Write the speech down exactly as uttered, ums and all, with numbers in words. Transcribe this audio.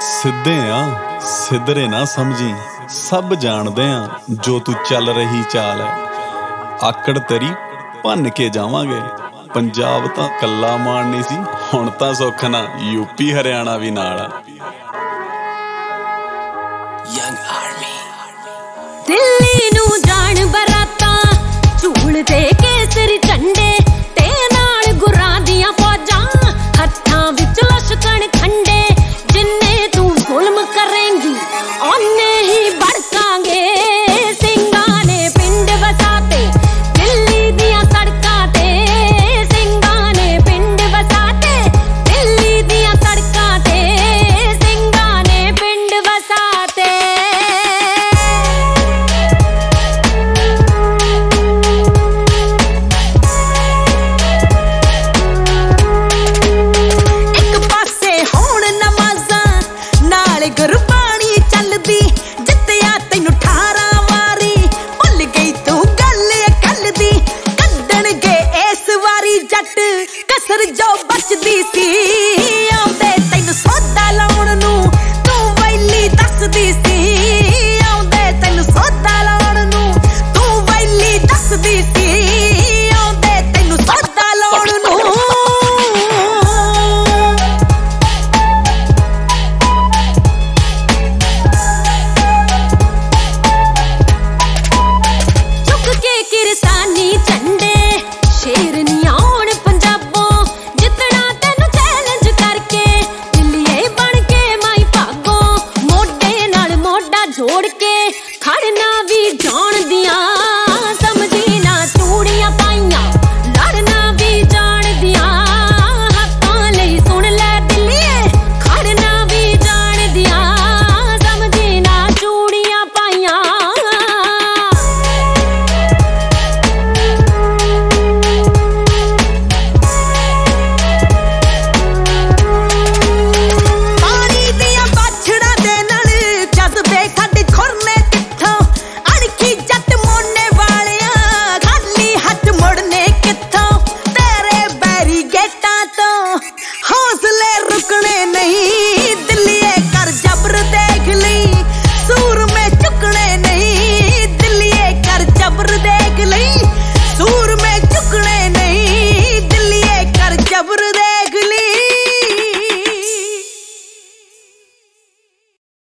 ਸਿੱਧੇ ਆ ਸਿੱਧਰੇ ਨਾ ਸਮਝੀ, ਸਭ ਜਾਣਦੇ ਆ ਜੋ ਤੂੰ ਚੱਲ ਰਹੀ ਚਾਲ ਹੈ। ਆਕੜ ਤੇਰੀ ਭੰਨ ਕੇ ਜਾਵਾਂਗੇ। ਪੰਜਾਬ ਤਾਂ ਕੱਲਾ ਮਾਣ ਨਹੀਂ ਸੀ, ਹੁਣ ਤਾਂ ਸੁੱਖ ਨਾ ਯੂਪੀ ਹਰਿਆਣਾ ਵੀ ਨਾਲ ਆ। ਦਿੱਲੀ ਨੂੰ ਜਾਣ ਬਰਾਤਾਂ, ਝੂਲ ਦੇ ਕੇਸਰੀ ਝੰਡੇ ਤੇ ਨਾਲ ਗੁਰਾਂ ਦੀਆਂ ਫੌਜਾਂ, ਹੱਥਾਂ ਵਿੱਚ ਲਸ਼ਕਣ